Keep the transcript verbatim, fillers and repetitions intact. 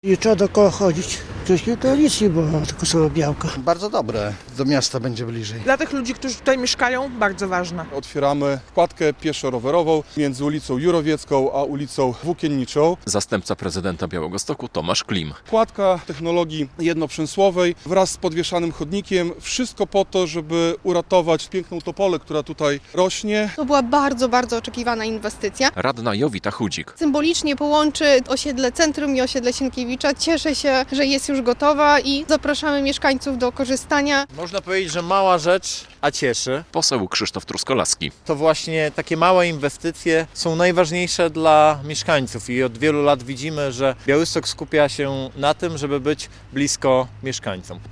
Nie trzeba dookoła chodzić. Wcześniej to nic nie było, tylko same białka. Bardzo dobre, do miasta będzie bliżej. Dla tych ludzi, którzy tutaj mieszkają, bardzo ważne. Otwieramy wkładkę pieszo-rowerową między ulicą Jurowiecką a ulicą Włókienniczą. Zastępca prezydenta Białegostoku Tomasz Klim. Wkładka technologii jednoprzęsłowej wraz z podwieszanym chodnikiem. Wszystko po to, żeby uratować piękną topolę, która tutaj rośnie. To była bardzo, bardzo oczekiwana inwestycja. Radna Jowita Chudzik. Symbolicznie połączy osiedle Centrum i osiedle Sienkiewicza. Cieszę się, że jest już gotowa i zapraszamy mieszkańców do korzystania. Można powiedzieć, że mała rzecz, a cieszy. Poseł Krzysztof Truskolaski. To właśnie takie małe inwestycje są najważniejsze dla mieszkańców i od wielu lat widzimy, że Białystok skupia się na tym, żeby być blisko mieszkańcom.